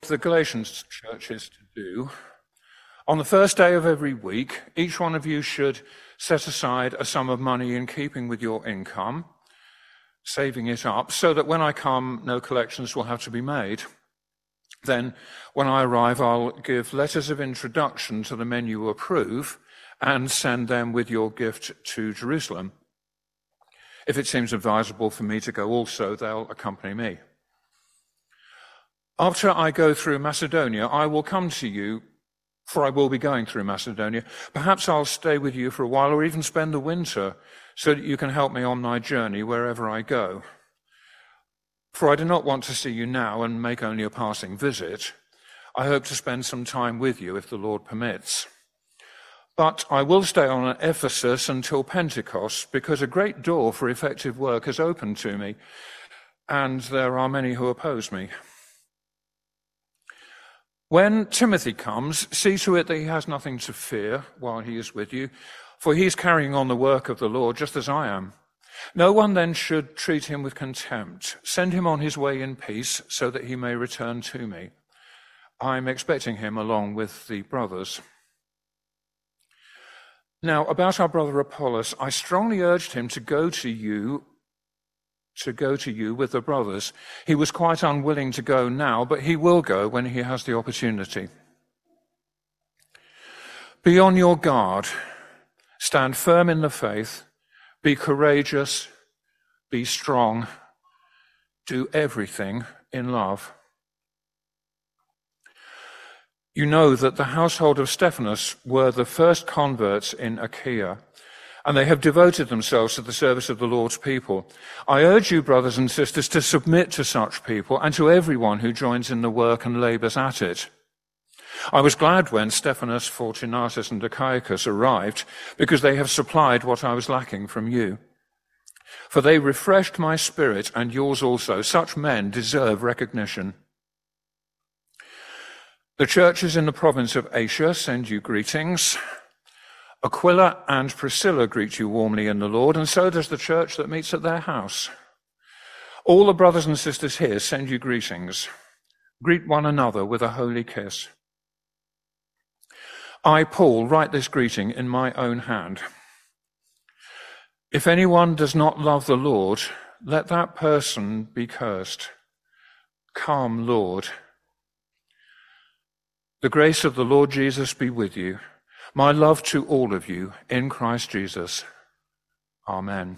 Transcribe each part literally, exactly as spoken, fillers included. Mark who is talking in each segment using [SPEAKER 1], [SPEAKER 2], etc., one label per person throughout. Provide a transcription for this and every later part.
[SPEAKER 1] the Galatians churches to do. On the first day of every week, each one of you should set aside a sum of money in keeping with your income, saving it up, so that when I come, no collections will have to be made. Then, when I arrive, I'll give letters of introduction to the men you approve and send them with your gift to Jerusalem. If it seems advisable for me to go also, they'll accompany me. After I go through Macedonia, I will come to you, for I will be going through Macedonia. Perhaps I'll stay with you for a while or even spend the winter so that you can help me on my journey wherever I go. For I do not want to see you now and make only a passing visit. I hope to spend some time with you if the Lord permits. But I will stay on at Ephesus until Pentecost, because a great door for effective work has opened to me, and there are many who oppose me. When Timothy comes, see to it that he has nothing to fear while he is with you, for he is carrying on the work of the Lord just as I am. No one then should treat him with contempt. Send him on his way in peace so that he may return to me. I'm expecting him along with the brothers. Now, about our brother Apollos, I strongly urged him to go to you to go to you with the brothers. He was quite unwilling to go now, but he will go when he has the opportunity. Be on your guard. Stand firm in the faith. Be courageous. Be strong. Do everything in love. You know that the household of Stephanas were the first converts in Achaia, and they have devoted themselves to the service of the Lord's people. I urge you, brothers and sisters, to submit to such people and to everyone who joins in the work and labors at it. I was glad when Stephanas, Fortunatus, and Achaicus arrived, because they have supplied what I was lacking from you. For they refreshed my spirit and yours also. Such men deserve recognition. The churches in the province of Asia send you greetings. Aquila and Priscilla greet you warmly in the Lord, and so does the church that meets at their house. All the brothers and sisters here send you greetings. Greet one another with a holy kiss. I, Paul, write this greeting in my own hand. If anyone does not love the Lord, let that person be cursed. Come, Lord. The grace of the Lord Jesus be with you. My love to all of you in Christ Jesus. Amen.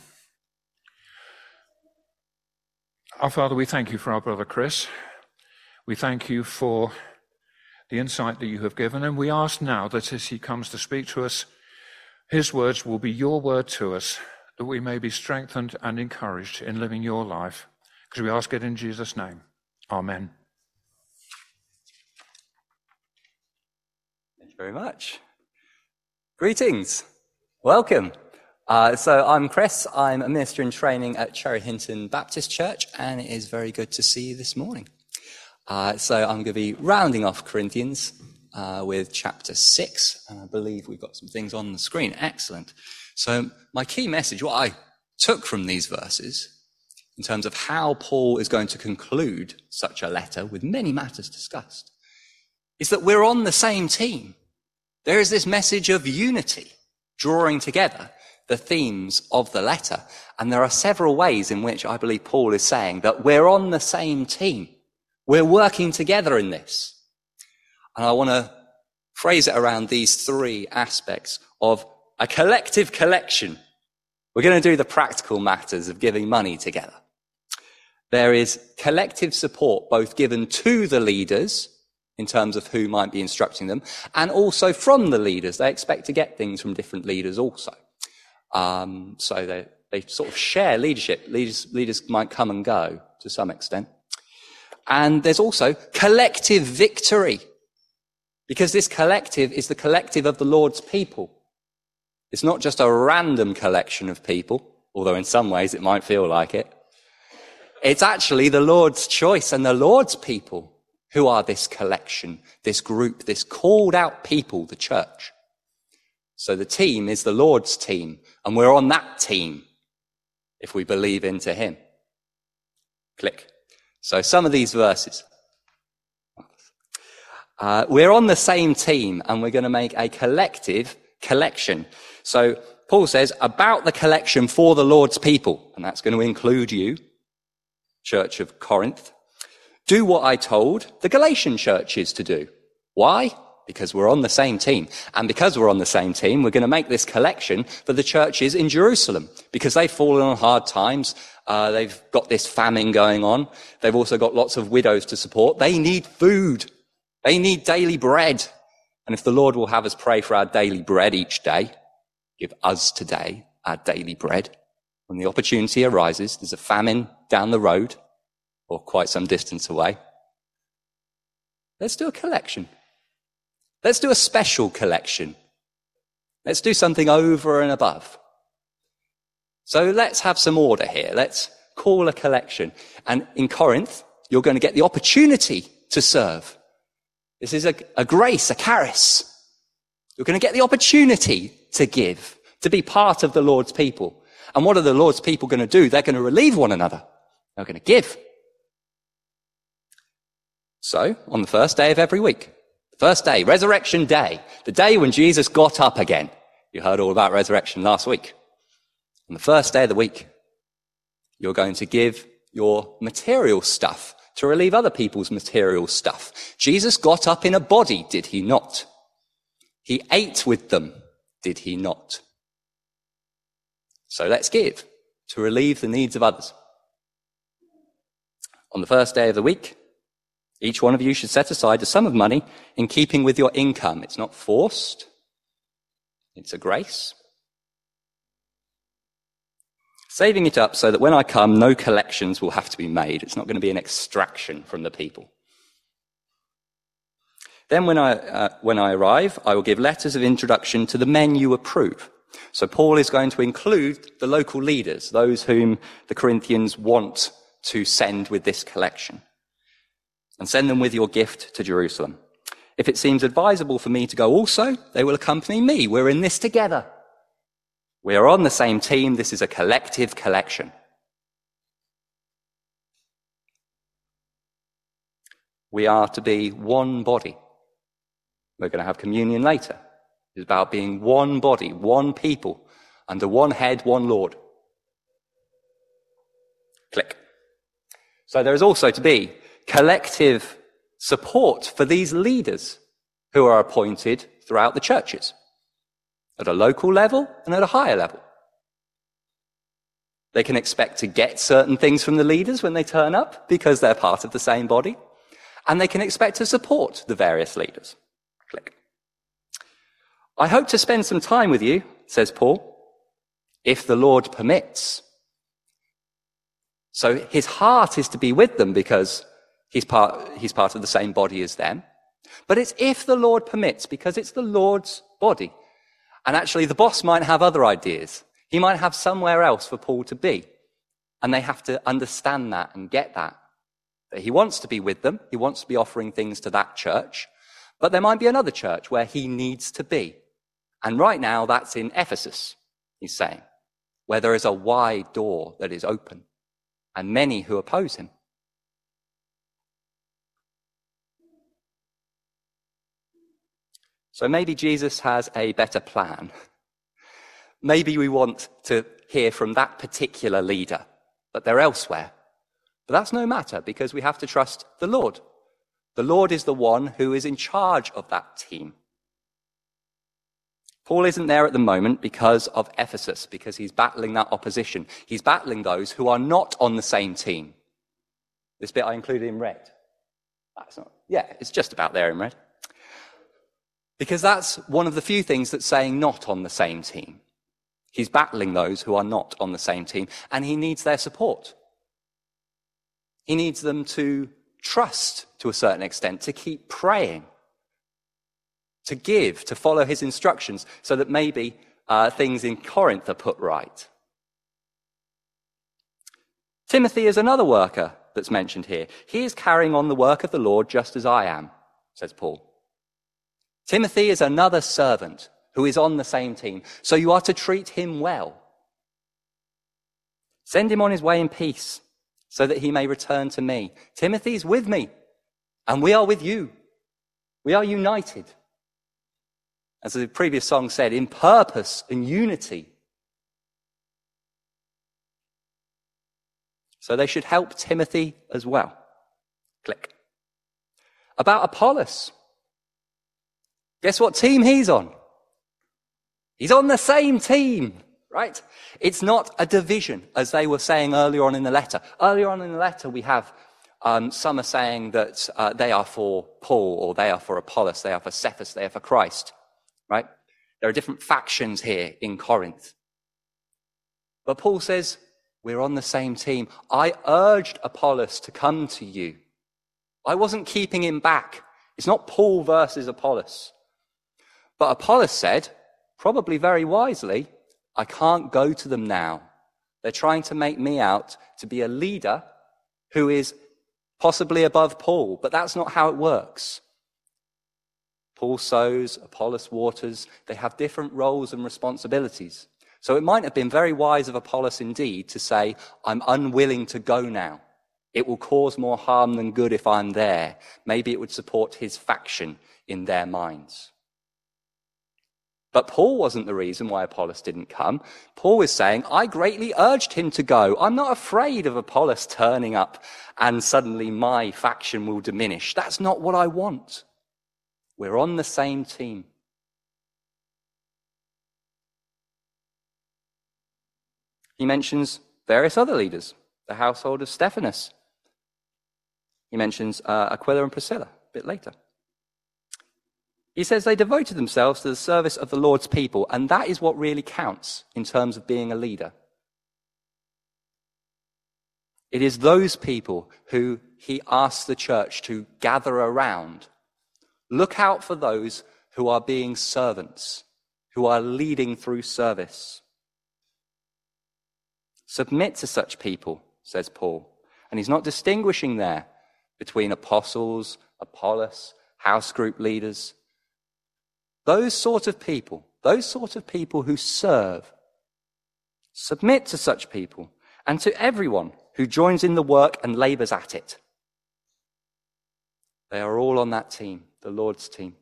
[SPEAKER 1] Our Father, we thank you for our brother Chris. We thank you for the insight that you have given, and we ask now that as he comes to speak to us, his words will be your word to us, that we may be strengthened and encouraged in living your life. Because we ask it in Jesus' name. Amen.
[SPEAKER 2] Thank you very much. Greetings. Welcome. Uh, so I'm Chris. I'm a minister in training at Cherry Hinton Baptist Church, and it is very good to see you this morning. Uh, so I'm going to be rounding off Corinthians uh, with chapter six, and I believe we've got some things on the screen. Excellent. So my key message, what I took from these verses, in terms of how Paul is going to conclude such a letter with many matters discussed, is that we're on the same team. There is this message of unity, drawing together the themes of the letter. And there are several ways in which I believe Paul is saying that we're on the same team. We're working together in this. And I want to phrase it around these three aspects of a collective collection. We're going to do the practical matters of giving money together. There is collective support, both given to the leaders in terms of who might be instructing them, and also from the leaders. They expect to get things from different leaders also. Um, so they, they sort of share leadership. Leaders, leaders might come and go to some extent. And there's also collective victory, because this collective is the collective of the Lord's people. It's not just a random collection of people, although in some ways it might feel like it. It's actually the Lord's choice and the Lord's people who are this collection, this group, this called out people, the church. So the team is the Lord's team, and we're on that team if we believe into him. Click. So some of these verses. Uh, we're on the same team, and we're going to make a collective collection. So Paul says about the collection for the Lord's people, and that's going to include you, Church of Corinth. Do what I told the Galatian churches to do. Why? Because we're on the same team. And because we're on the same team, we're going to make this collection for the churches in Jerusalem, because they've fallen on hard times. Uh, they've got this famine going on. They've also got lots of widows to support. They need food. They need daily bread. And if the Lord will have us pray for our daily bread each day, give us today our daily bread. When the opportunity arises, there's a famine down the road or quite some distance away. Let's do a collection. Let's do a special collection. Let's do something over and above. So let's have some order here. Let's call a collection. And in Corinth, you're going to get the opportunity to serve. This is a, a grace, a charis. You're going to get the opportunity to give, to be part of the Lord's people. And what are the Lord's people going to do? They're going to relieve one another. They're going to give. So, on the first day of every week, the first day, Resurrection Day, the day when Jesus got up again. You heard all about resurrection last week. On the first day of the week, you're going to give your material stuff to relieve other people's material stuff. Jesus got up in a body, did he not? He ate with them, did he not? So let's give to relieve the needs of others. On the first day of the week, each one of you should set aside a sum of money in keeping with your income. It's not forced. It's a grace. Saving it up so that when I come, no collections will have to be made. It's not going to be an extraction from the people. Then when I, uh, when I arrive, I will give letters of introduction to the men you approve. So Paul is going to include the local leaders, those whom the Corinthians want to send with this collection, and send them with your gift to Jerusalem. If it seems advisable for me to go also, they will accompany me. We're in this together. We are on the same team. This is a collective collection. We are to be one body. We're going to have communion later. It's about being one body, one people, under one head, one Lord. Click. So there is also to be collective support for these leaders who are appointed throughout the churches, at a local level and at a higher level. They can expect to get certain things from the leaders when they turn up because they're part of the same body, and they can expect to support the various leaders. Click. I hope to spend some time with you, says Paul, if the Lord permits. So his heart is to be with them because he's part, he's part of the same body as them. But it's if the Lord permits, because it's the Lord's body. And actually the boss might have other ideas. He might have somewhere else for Paul to be. And they have to understand that and get that. That he wants to be with them. He wants to be offering things to that church. But there might be another church where he needs to be. And right now that's in Ephesus, he's saying, where there is a wide door that is open and many who oppose him. So maybe Jesus has a better plan. Maybe we want to hear from that particular leader, but they're elsewhere. But that's no matter because we have to trust the Lord. The Lord is the one who is in charge of that team. Paul isn't there at the moment because of Ephesus, because he's battling that opposition. He's battling those who are not on the same team. This bit I included in red. That's not, yeah, it's just about there in red. Because that's one of the few things that's saying not on the same team. He's battling those who are not on the same team, and he needs their support. He needs them to trust to a certain extent, to keep praying, to give, to follow his instructions, so that maybe uh, things in Corinth are put right. Timothy is another worker that's mentioned here. He is carrying on the work of the Lord just as I am, says Paul. Timothy is another servant who is on the same team, so you are to treat him well. Send him on his way in peace, so that he may return to me. Timothy's with me, and we are with you. We are united. As the previous song said, in purpose and unity. So they should help Timothy as well. Click. About Apollos. Guess what team he's on? He's on the same team, right? It's not a division, as they were saying earlier on in the letter. Earlier on in the letter, we have um, some are saying that uh, they are for Paul, or they are for Apollos, they are for Cephas, they are for Christ, right? There are different factions here in Corinth. But Paul says, we're on the same team. I urged Apollos to come to you. I wasn't keeping him back. It's not Paul versus Apollos. But Apollos said, probably very wisely, I can't go to them now. They're trying to make me out to be a leader who is possibly above Paul, but that's not how it works. Paul sows, Apollos waters. They have different roles and responsibilities. So it might have been very wise of Apollos indeed to say, I'm unwilling to go now. It will cause more harm than good if I'm there. Maybe it would support his faction in their minds. But Paul wasn't the reason why Apollos didn't come. Paul is saying, I greatly urged him to go. I'm not afraid of Apollos turning up and suddenly my faction will diminish. That's not what I want. We're on the same team. He mentions various other leaders, the household of Stephanas. He mentions uh, Aquila and Priscilla a bit later. He says they devoted themselves to the service of the Lord's people, and that is what really counts in terms of being a leader. It is those people who he asks the church to gather around. Look out for those who are being servants, who are leading through service. Submit to such people, says Paul. And he's not distinguishing there between apostles, Apollos, house group leaders. Those sort of people, those sort of people who serve, submit to such people and to everyone who joins in the work and labors at it. They are all on that team, the Lord's team.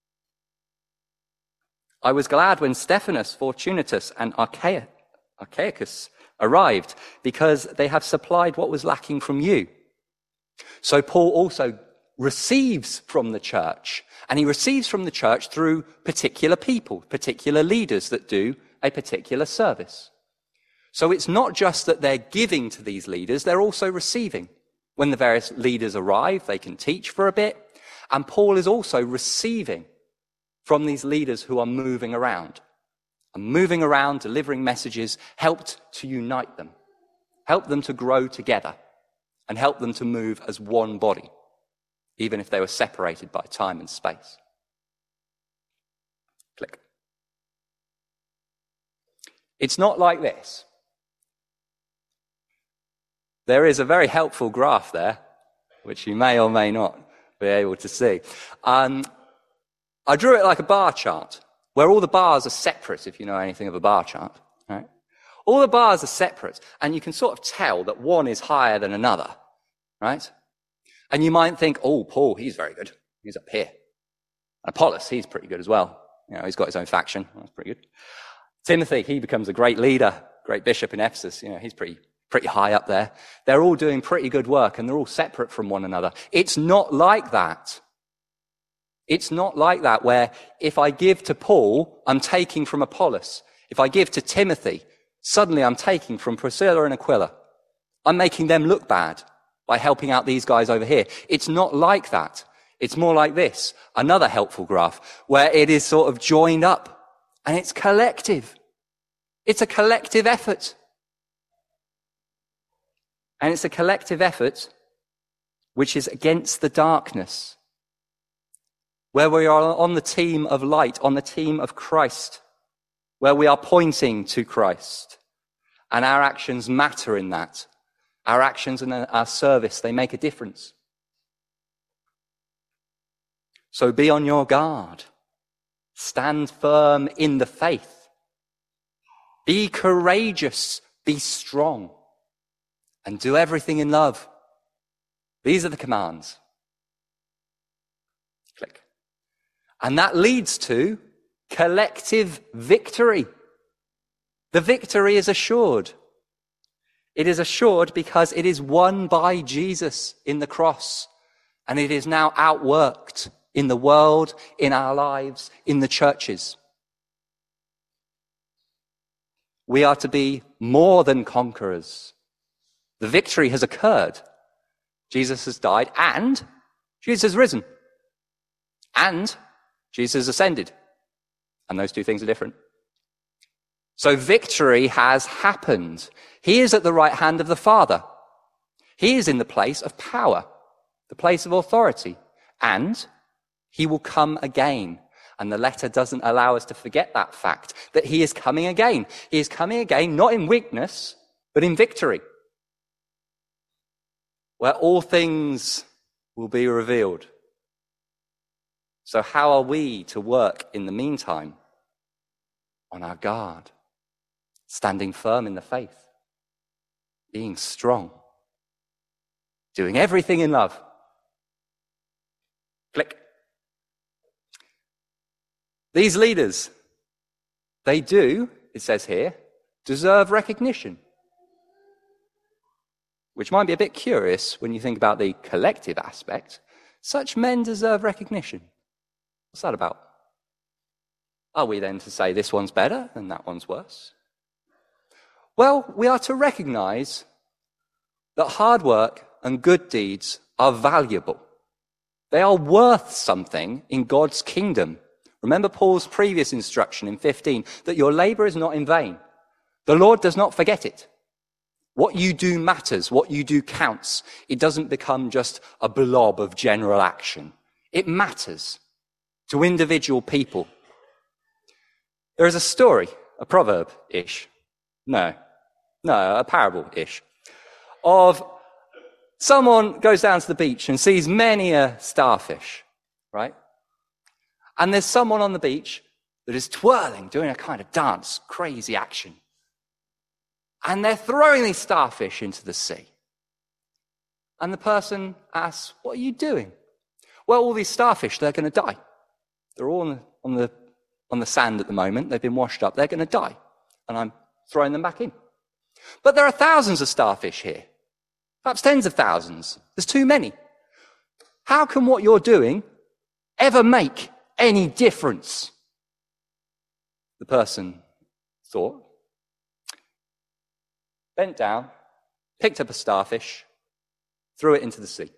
[SPEAKER 2] I was glad when Stephanas, Fortunatus, and Archaea, Archaicus arrived, because they have supplied what was lacking from you. So Paul also receives from the church, and he receives from the church through particular people, particular leaders that do a particular service. So it's not just that they're giving to these leaders, they're also receiving. When the various leaders arrive, they can teach for a bit, and Paul is also receiving from these leaders who are moving around. And moving around, delivering messages, helped to unite them, helped them to grow together, and helped them to move as one body, even if they were separated by time and space. Click. It's not like this. There is a very helpful graph there, which you may or may not be able to see. Um, I drew it like a bar chart, where all the bars are separate, if you know anything of a bar chart. Right? All the bars are separate, and you can sort of tell that one is higher than another, right? And you might think, oh, Paul, he's very good. He's up here. Apollos, he's pretty good as well. You know, he's got his own faction. That's pretty good. Timothy, he becomes a great leader, great bishop in Ephesus. You know, he's pretty, pretty high up there. They're all doing pretty good work, and they're all separate from one another. It's not like that. It's not like that, where if I give to Paul, I'm taking from Apollos. If I give to Timothy, suddenly I'm taking from Priscilla and Aquila. I'm making them look bad by helping out these guys over here. It's not like that. It's more like this, another helpful graph, where it is sort of joined up, and it's collective. It's a collective effort. And it's a collective effort which is against the darkness, where we are on the team of light, on the team of Christ, where we are pointing to Christ. And our actions matter in that. Our actions and our service, they make a difference. So be on your guard. Stand firm in the faith. Be courageous. Be strong. And do everything in love. These are the commands. Click. And that leads to collective victory. The victory is assured. It is assured because it is won by Jesus in the cross, and it is now outworked in the world, in our lives, in the churches. We are to be more than conquerors. The victory has occurred. Jesus has died, and Jesus has risen. And Jesus has ascended. And those two things are different. So victory has happened. He is at the right hand of the Father. He is in the place of power, the place of authority. And he will come again. And the letter doesn't allow us to forget that fact, that he is coming again. He is coming again, not in weakness, but in victory, where all things will be revealed. So how are we to work in the meantime? On our guard, standing firm in the faith, being strong, doing everything in love. Click. These leaders, they do, it says here, deserve recognition. Which might be a bit curious when you think about the collective aspect. Such men deserve recognition. What's that about? Are we then to say this one's better and that one's worse? Well, we are to recognize that hard work and good deeds are valuable. They are worth something in God's kingdom. Remember Paul's previous instruction in fifteen, that your labor is not in vain. The Lord does not forget it. What you do matters. What you do counts. It doesn't become just a blob of general action. It matters to individual people. There is a story, a proverb-ish. No, no, a parable-ish, of someone goes down to the beach and sees many a starfish, right? And there's someone on the beach that is twirling, doing a kind of dance, crazy action. And they're throwing these starfish into the sea. And the person asks, what are you doing? Well, all these starfish, they're going to die. They're all on the, on the, on the sand at the moment. They've been washed up. They're going to die. And I'm throwing them back in. But there are thousands of starfish here. Perhaps tens of thousands. There's too many. How can what you're doing ever make any difference? The person thought, bent down, picked up a starfish, threw it into the sea.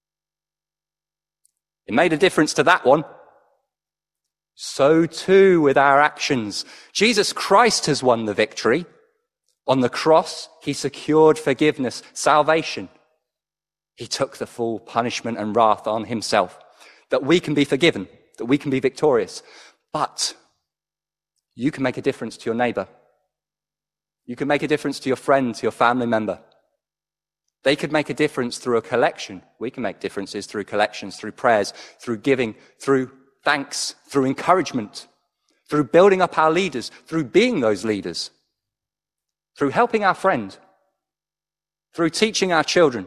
[SPEAKER 2] It made a difference to that one. So too with our actions. Jesus Christ has won the victory. On the cross, he secured forgiveness, salvation. He took the full punishment and wrath on himself, that we can be forgiven, that we can be victorious. But you can make a difference to your neighbor. You can make a difference to your friend, to your family member. They could make a difference through a collection. We can make differences through collections, through prayers, through giving, through thanks, through encouragement, through building up our leaders, through being those leaders, through helping our friend, through teaching our children,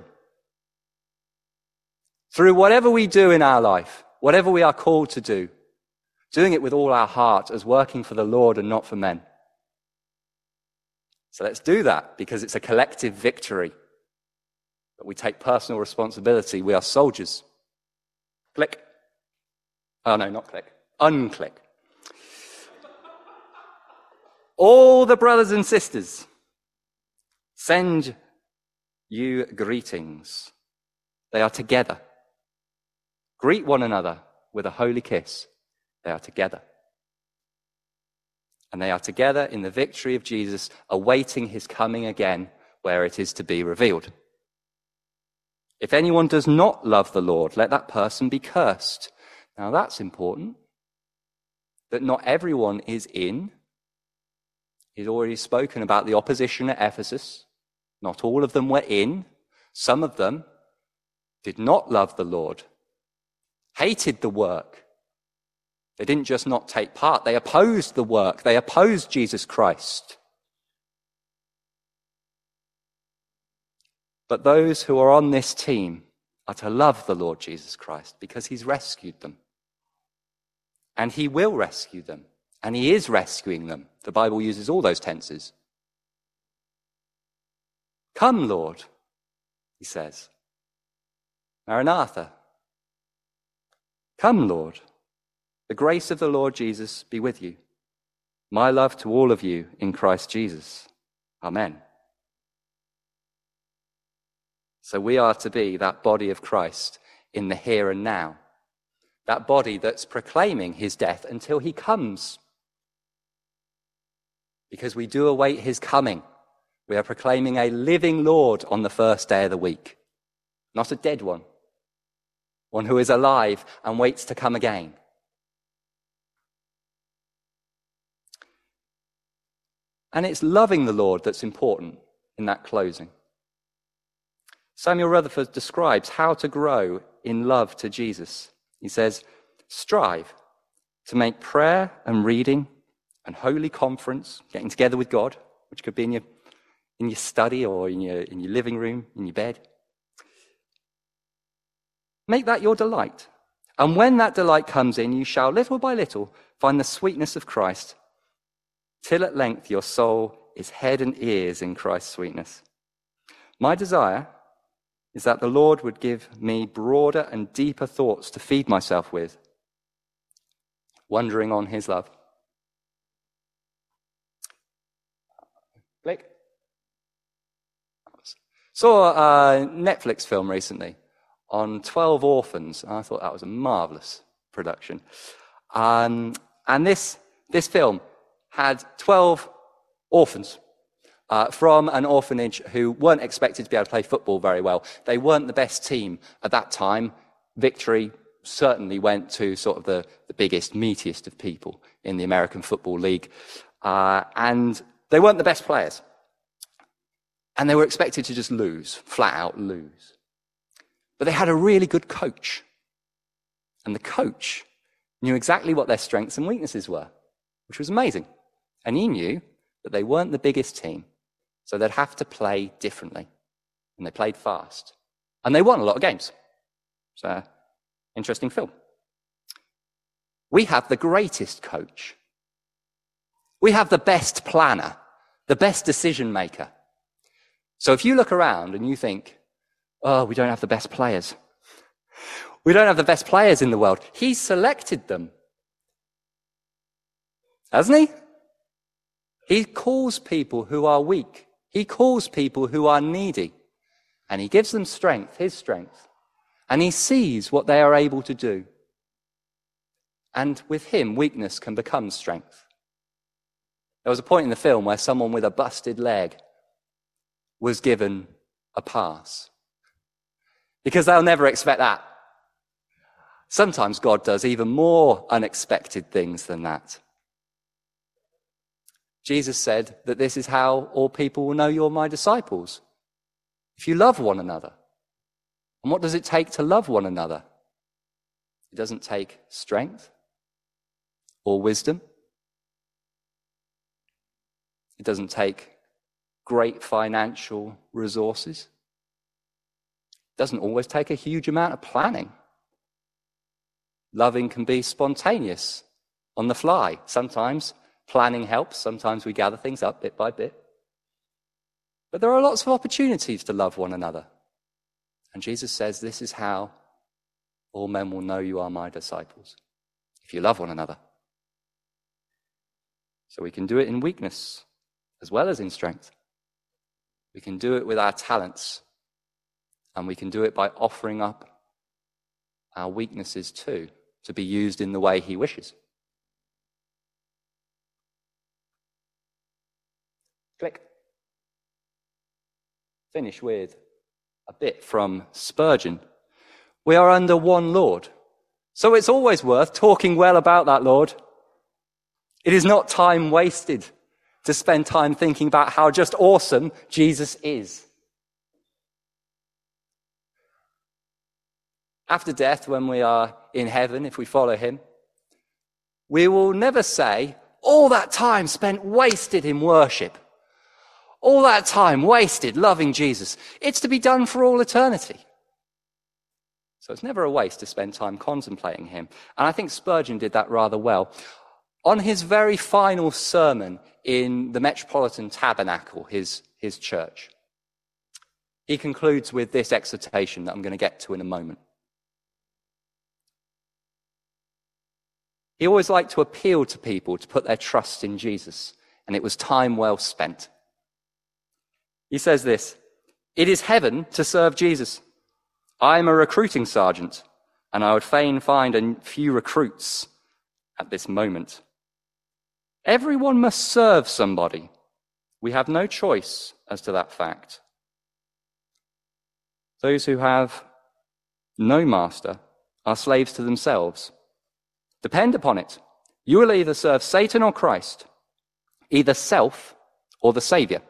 [SPEAKER 2] through whatever we do in our life, whatever we are called to do, doing it with all our heart as working for the Lord and not for men. So let's do that because it's a collective victory. But we take personal responsibility. We are soldiers. Click. Oh, no, not click. Unclick. All the brothers and sisters send you greetings. They are together. Greet one another with a holy kiss. They are together. And they are together in the victory of Jesus, awaiting his coming again, where it is to be revealed. If anyone does not love the Lord, let that person be cursed. Now that's important, that not everyone is in. He's already spoken about the opposition at Ephesus. Not all of them were in. Some of them did not love the Lord, hated the work. They didn't just not take part, they opposed the work. They opposed Jesus Christ. But those who are on this team are to love the Lord Jesus Christ because he's rescued them. And he will rescue them. And he is rescuing them. The Bible uses all those tenses. Come, Lord, he says. Maranatha. Come, Lord. The grace of the Lord Jesus be with you. My love to all of you in Christ Jesus. Amen. So we are to be that body of Christ in the here and now. That body that's proclaiming his death until he comes. Because we do await his coming. We are proclaiming a living Lord on the first day of the week. Not a dead one. One who is alive and waits to come again. And it's loving the Lord that's important in that closing. Samuel Rutherford describes how to grow in love to Jesus. He says, strive to make prayer and reading and holy conference, getting together with God, which could be in your, in your study or in your, in your living room, in your bed. Make that your delight. And when that delight comes in, you shall little by little find the sweetness of Christ, till at length your soul is head and ears in Christ's sweetness. My desire is that the Lord would give me broader and deeper thoughts to feed myself with, wondering on his love. Click. Saw a Netflix film recently on twelve orphans. I thought that was a marvellous production. Um, and this, this film had twelve orphans uh, from an orphanage who weren't expected to be able to play football very well. They weren't the best team at that time. Victory certainly went to sort of the, the biggest, meatiest of people in the American Football League. Uh, and they weren't the best players. And they were expected to just lose, flat out lose. But they had a really good coach. And the coach knew exactly what their strengths and weaknesses were, which was amazing. And he knew that they weren't the biggest team, so they'd have to play differently. And they played fast. And they won a lot of games. So, interesting film. We have the greatest coach. We have the best planner, the best decision maker. So if you look around and you think, oh, we don't have the best players. We don't have the best players in the world. He selected them. Hasn't he? He calls people who are weak. He calls people who are needy. And he gives them strength, his strength. And he sees what they are able to do. And with him, weakness can become strength. There was a point in the film where someone with a busted leg was given a pass. Because they'll never expect that. Sometimes God does even more unexpected things than that. Jesus said that this is how all people will know you're my disciples. If you love one another. And what does it take to love one another? It doesn't take strength or wisdom. It doesn't take great financial resources. It doesn't always take a huge amount of planning. Loving can be spontaneous, on the fly. Sometimes planning helps. Sometimes we gather things up bit by bit. But there are lots of opportunities to love one another. And Jesus says, this is how all men will know you are my disciples, if you love one another. So we can do it in weakness as well as in strength. We can do it with our talents, and we can do it by offering up our weaknesses too, to be used in the way he wishes. Click. Finish with a bit from Spurgeon. We are under one Lord, so it's always worth talking well about that Lord. It is not time wasted to spend time thinking about how just awesome Jesus is. After death, when we are in heaven, if we follow him, we will never say, all that time spent wasted in worship. All that time wasted loving Jesus. It's to be done for all eternity. So it's never a waste to spend time contemplating him. And I think Spurgeon did that rather well. On his very final sermon in the Metropolitan Tabernacle, his, his church, he concludes with this exhortation that I'm going to get to in a moment. He always liked to appeal to people to put their trust in Jesus, and it was time well spent. He says this, "It is heaven to serve Jesus. I am a recruiting sergeant, and I would fain find a few recruits at this moment. Everyone must serve somebody. We have no choice as to that fact. Those who have no master are slaves to themselves. Depend upon it, you will either serve Satan or Christ, either self or the Saviour.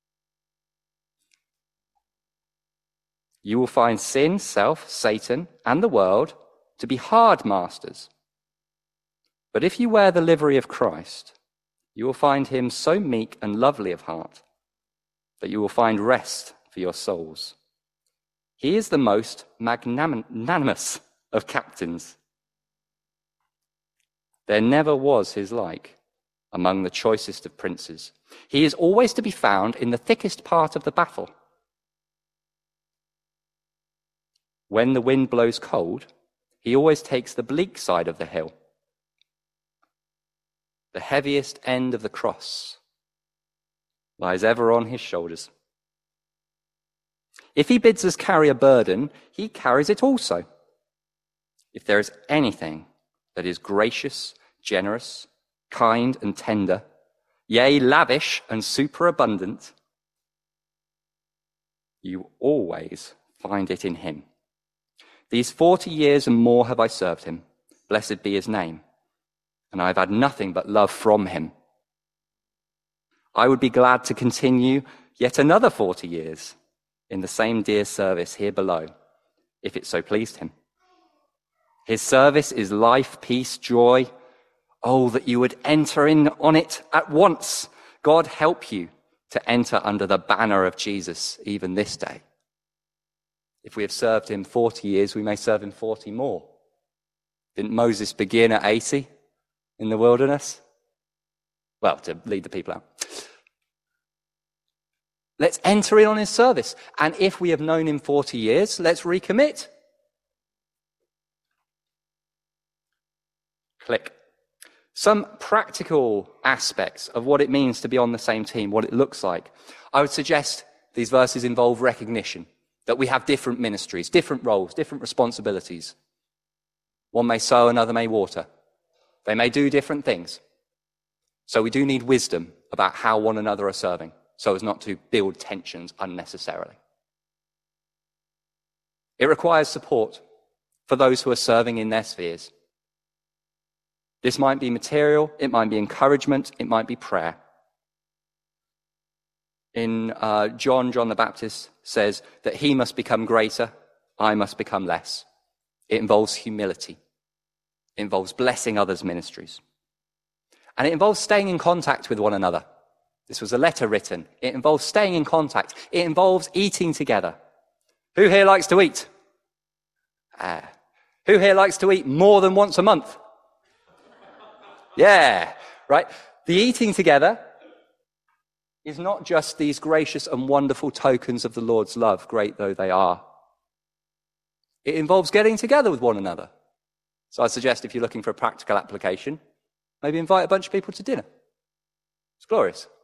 [SPEAKER 2] You will find sin, self, Satan, and the world to be hard masters. But if you wear the livery of Christ, you will find him so meek and lovely of heart that you will find rest for your souls. He is the most magnanimous of captains. There never was his like among the choicest of princes. He is always to be found in the thickest part of the battle. When the wind blows cold, he always takes the bleak side of the hill. The heaviest end of the cross lies ever on his shoulders. If he bids us carry a burden, he carries it also. If there is anything that is gracious, generous, kind, and tender, yea, lavish and superabundant, you always find it in him. These forty years and more have I served him. Blessed be his name. And I have had nothing but love from him. I would be glad to continue yet another forty years in the same dear service here below, if it so pleased him. His service is life, peace, joy. Oh, that you would enter in on it at once. God help you to enter under the banner of Jesus even this day. If we have served him forty years, we may serve him forty more. Didn't Moses begin at eighty in the wilderness? Well, to lead the people out. Let's enter in on his service. And if we have known him forty years, let's recommit. Click. Some practical aspects of what it means to be on the same team, what it looks like. I would suggest these verses involve recognition, that we have different ministries, different roles, different responsibilities. One may sow, another may water. They may do different things. So we do need wisdom about how one another are serving, so as not to build tensions unnecessarily. It requires support for those who are serving in their spheres. This might be material, it might be encouragement, it might be prayer. In uh, John, John the Baptist says that he must become greater, I must become less. It involves humility. It involves blessing others' ministries. And it involves staying in contact with one another. This was a letter written. It involves staying in contact. It involves eating together. Who here likes to eat? Uh, who here likes to eat more than once a month? Yeah, right. The eating together is not just these gracious and wonderful tokens of the Lord's love, great though they are. It involves getting together with one another. So I suggest if you're looking for a practical application, maybe invite a bunch of people to dinner. It's glorious.